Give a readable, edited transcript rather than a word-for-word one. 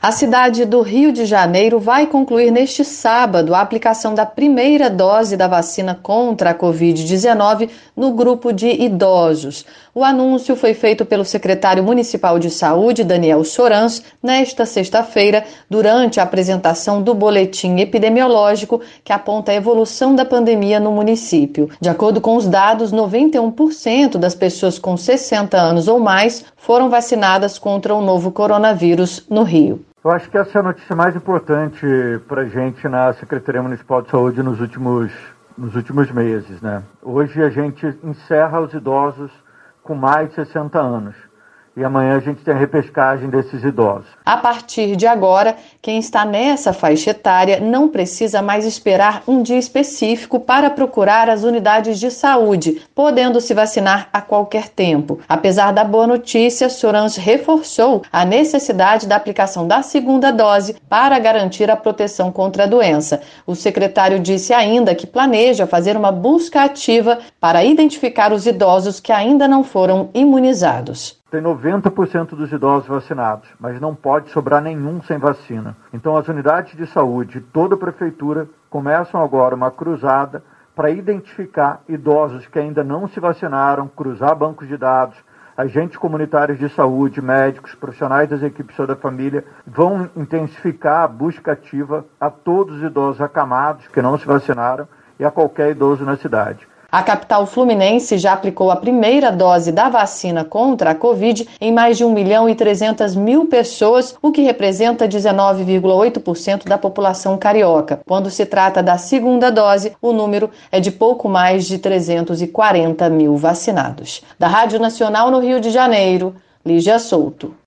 A cidade do Rio de Janeiro vai concluir neste sábado a aplicação da primeira dose da vacina contra a Covid-19 no grupo de idosos. O anúncio foi feito pelo secretário municipal de saúde, Daniel Sorans, nesta sexta-feira, durante a apresentação do boletim epidemiológico que aponta a evolução da pandemia no município. De acordo com os dados, 91% das pessoas com 60 anos ou mais foram vacinadas contra o novo coronavírus no Rio. Eu acho que essa é a notícia mais importante para a gente na Secretaria Municipal de Saúde nos últimos meses, né? Hoje a gente encerra os idosos com mais de 60 anos. E amanhã a gente tem a repescagem desses idosos. A partir de agora, quem está nessa faixa etária não precisa mais esperar um dia específico para procurar as unidades de saúde, podendo se vacinar a qualquer tempo. Apesar da boa notícia, Sorans reforçou a necessidade da aplicação da segunda dose para garantir a proteção contra a doença. O secretário disse ainda que planeja fazer uma busca ativa para identificar os idosos que ainda não foram imunizados. Tem 90% dos idosos vacinados, mas não pode sobrar nenhum sem vacina. Então as unidades de saúde, toda a prefeitura, começam agora uma cruzada para identificar idosos que ainda não se vacinaram, cruzar bancos de dados, agentes comunitários de saúde, médicos, profissionais das equipes da família, vão intensificar a busca ativa a todos os idosos acamados que não se vacinaram e a qualquer idoso na cidade. A capital fluminense já aplicou a primeira dose da vacina contra a Covid em mais de 1.300.000 pessoas, o que representa 19,8% da população carioca. Quando se trata da segunda dose, o número é de pouco mais de 340.000 vacinados. Da Rádio Nacional no Rio de Janeiro, Lígia Souto.